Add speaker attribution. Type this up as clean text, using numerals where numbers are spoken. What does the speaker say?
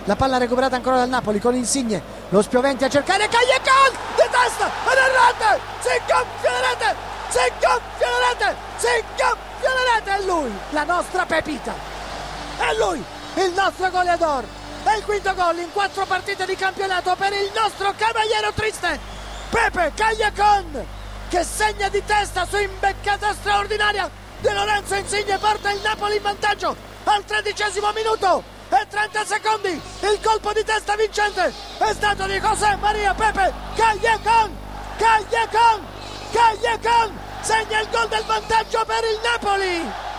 Speaker 1: la palla recuperata ancora dal Napoli con Insigne, lo Spioventi a cercare Callejon di testa ed è rete, si gonfia la rete, si gonfia la rete, si gonfia la rete, è lui la nostra pepita, è lui il nostro goleador, è il quinto gol in 4 partite di campionato per il nostro cavaliere triste Pepe Callejon, che segna di testa su imbeccata straordinaria di Lorenzo Insigne, porta il Napoli in vantaggio al 13° minuto e 30 secondi. Il colpo di testa vincente è stato di José María Pepe Callejon. Callejon segna il gol del vantaggio per il Napoli.